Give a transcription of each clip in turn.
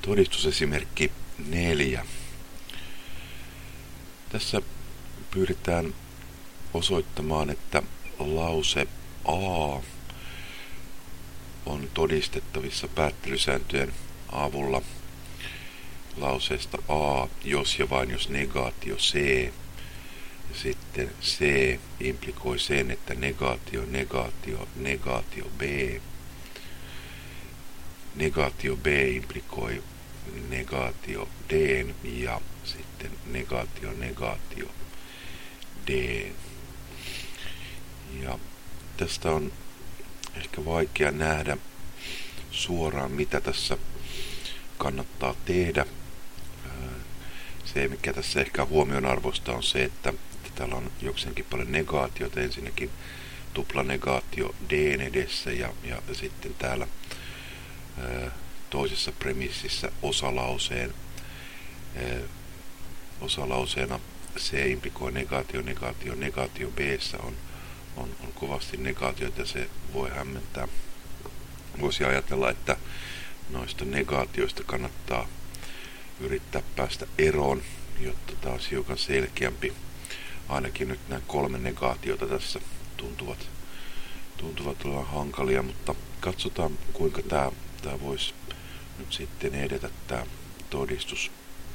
Todistusesimerkki 4. Tässä pyritään osoittamaan, että lause A on todistettavissa päättelysääntöjen avulla lauseesta A, jos ja vain jos negaatio C. Ja sitten C implikoi sen, että negaatio B. Negaatio B implikoi negaatio D ja sitten negaatio D. Ja tästä on ehkä vaikea nähdä suoraan, mitä tässä kannattaa tehdä. Se, mikä tässä ehkä huomionarvoista, on se, että täällä on jokseenkin paljon negaatioita. Ensinnäkin tuplanegaatio D edessä ja sitten täällä toisessa premississä osalauseena C implikoi negaatio B:ssä on kovasti negaatioita, ja se voi hämmentää. Voisi ajatella, että noista negaatioista kannattaa yrittää päästä eroon, jotta taas hiukan selkeämpi. Ainakin nyt nämä 3 negaatiota tässä tuntuvat olla hankalia, mutta katsotaan kuinka tämä voisi nyt sitten edetä tämä todistus.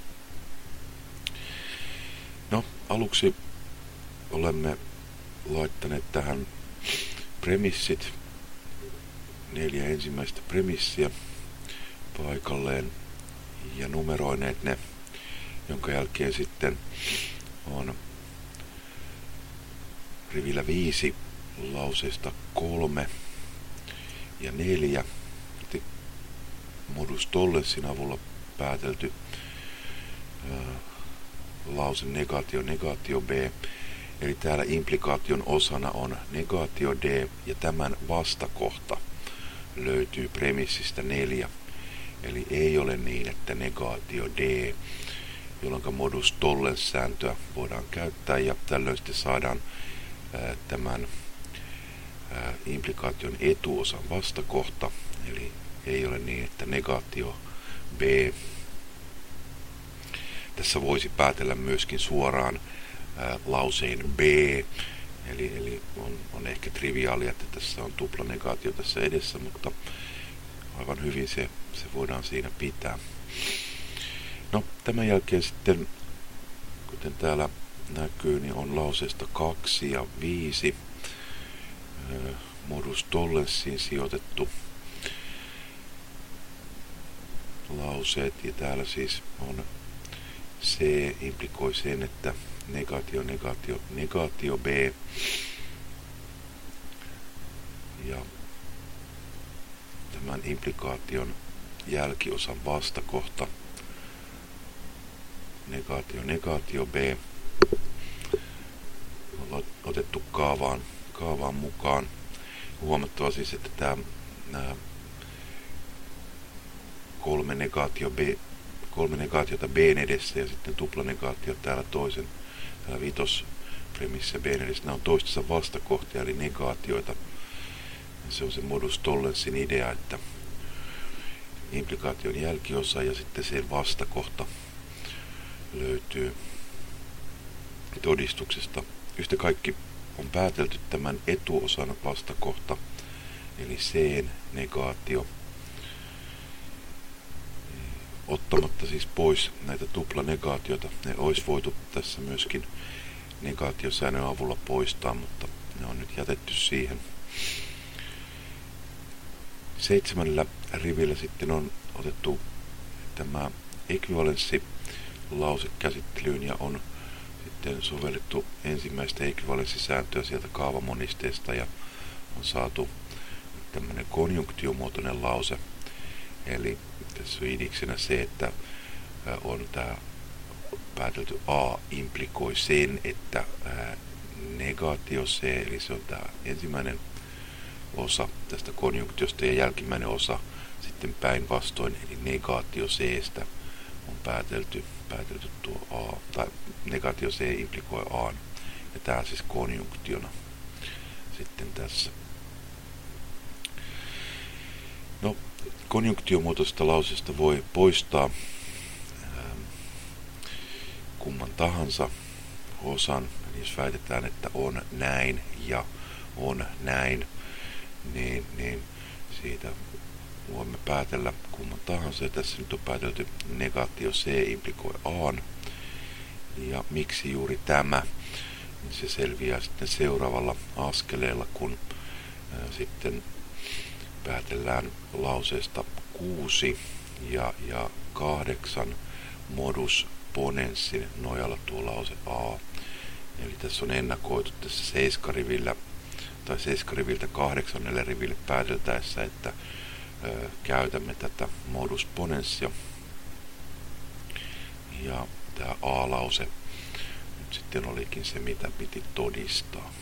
No, aluksi olemme laittaneet tähän premissit, 4 ensimmäistä premissiä paikalleen ja numeroineet ne, jonka jälkeen sitten on rivillä 5 lauseesta 3 ja 4 modus tollenssin avulla päätelty lause negaatio B. Eli täällä implikaation osana on negaatio D ja tämän vastakohta löytyy premissistä 4. Eli ei ole niin, että negaatio D, jolloin modus tollens sääntöä voidaan käyttää ja tällöin sitten saadaan tämän implikaation etuosan vastakohta. Eli ei ole niin, että negaatio B. Tässä voisi päätellä myöskin suoraan lauseen B. Eli on ehkä triviaalia, että tässä on tuplanegaatio tässä edessä, mutta aivan hyvin se voidaan siinä pitää. No, tämän jälkeen sitten, kuten täällä näkyy, niin on lauseesta 2 ja 5 modus tollenssiin sijoitettu lauseet, ja täällä siis on C implikoi sen, että negaatio B ja tämän implikaation jälkiosan vastakohta negaatio B on otettu kaavaan mukaan. Huomattava siis, että nämä 3 negaatiota B edessä ja sitten tuplanegaatio täällä vitospremississä B edessä, nämä on toistensa vastakohtia, eli negaatioita. Se on se modus tollenssin idea, että implikaation jälkiosa ja sitten sen vastakohta löytyy todistuksesta. Yhtä kaikki on päätelty tämän etuosan vastakohta, eli C:n negaatio, ottamatta siis pois näitä tuplanegaatioita. Ne olisi voitu tässä myöskin negaatiosäännön avulla poistaa, mutta ne on nyt jätetty siihen. 7. rivillä sitten on otettu tämä ekvivalenssilause käsittelyyn ja on sitten sovellettu ensimmäistä ekvivalenssisääntöä sieltä kaavamonisteesta ja on saatu tämmöinen konjunktiomuotoinen lause. Eli tässä on idiksenä se, että on tämä päätelty A implikoi sen, että negaatio C, eli se on tämä ensimmäinen osa tästä konjunktiosta ja jälkimmäinen osa sitten päinvastoin, eli negaatio C:stä on päätelty tuo A, tai negaatio C implikoi A, ja tämä siis konjunktiona sitten tässä. No, Konjunktiomuotoisesta lauseesta voi poistaa kumman tahansa osan. Eli jos väitetään, että on näin ja on näin, niin siitä voimme päätellä kumman tahansa. Ja tässä nyt on päätelty negaatio C implikoi A. Ja miksi juuri tämä? Se selviää sitten seuraavalla askeleella, kun sitten päätellään lauseesta 6 ja 8 modus ponenssin nojalla tuo lause A. Eli tässä on ennakoitu tässä 7 rivillä tai 7 riviltä 8 riville pääteltäessä, että käytämme tätä modus ponenssia. Ja tämä A-lause nyt sitten olikin se, mitä piti todistaa.